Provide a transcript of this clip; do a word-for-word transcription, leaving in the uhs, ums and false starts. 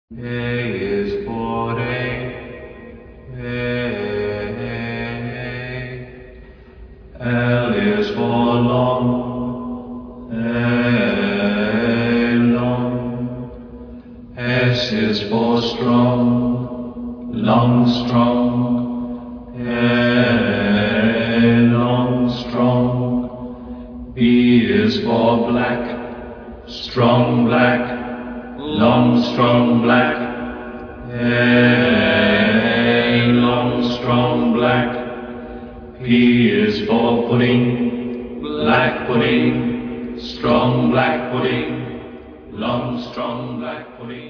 A is for a, a. L is for long, a long. S is for strong, long strong, a long strong. B is for black, strong black, long strong black, a long strong black. P is for pudding, black pudding, strong black pudding, long strong black pudding.